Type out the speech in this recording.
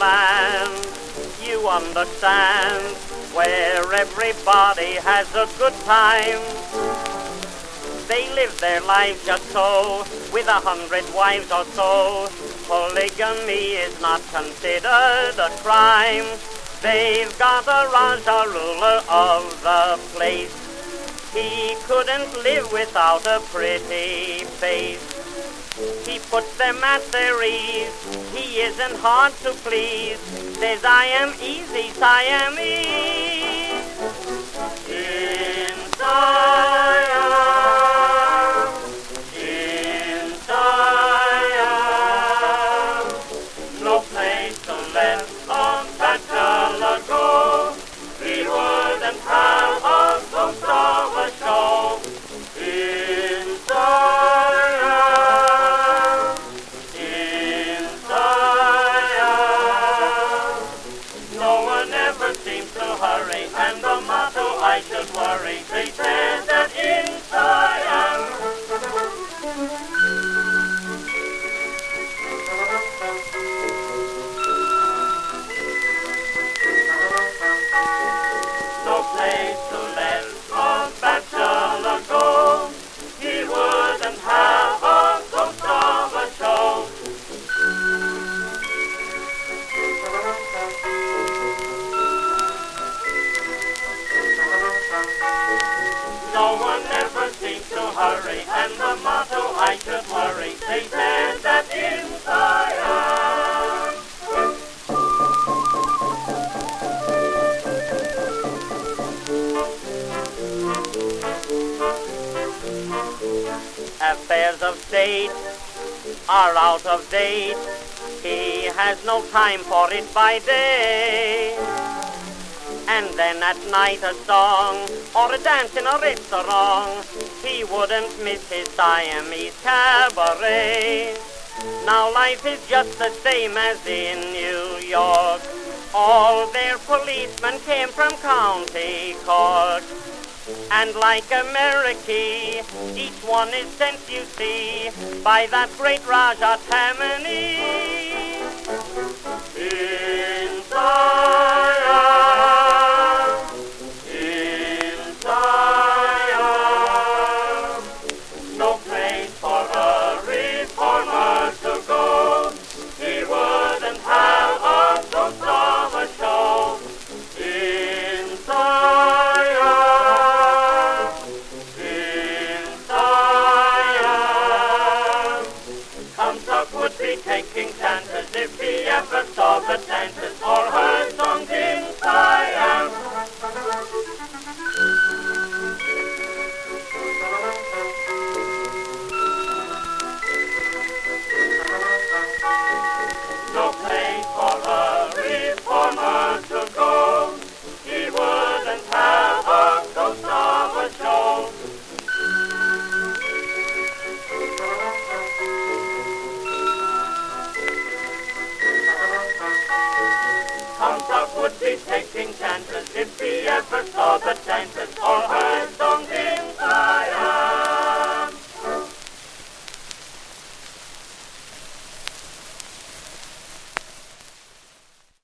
land, you understand, where everybody has a good time. They live their lives just so, with 100 wives or so. Polygamy is not considered a crime. They've got a Raja, ruler of the place. He couldn't live without a pretty face. He puts them at their ease. He isn't hard to please. Says I am easy, Siamese. In Siam, in Siam, no place to let a bachelor go. He wouldn't have a ghost of a show. In Siam, in Siam, no one ever seems to hurry, and the motto I should worry, they said that in Siam. No place to let a bachelor go. He wouldn't have a ghost of a show. No one ever seems to hurry, and the motto I should worry, they said that in Siam. Affairs of state are out of date. He has no time for it by day. And then at night a song or a dance in a restaurant. He wouldn't miss his Siamese cabaret. Now life is just the same as in New York. All their policemen came from County Cork. And like America, each one is sent, you see, by that great Raja Tammany. In Siam, in Siam, no place for a reformer to go. He wouldn't have a ghost of a show. In Siam, in Siam, Kamsak would be taking chances if he ever saw the dances or heard songs in Siam. No place for a reformer to go. He wouldn't have a ghost of a show. Kamsak would be taking chances if he ever saw the dances or heard songs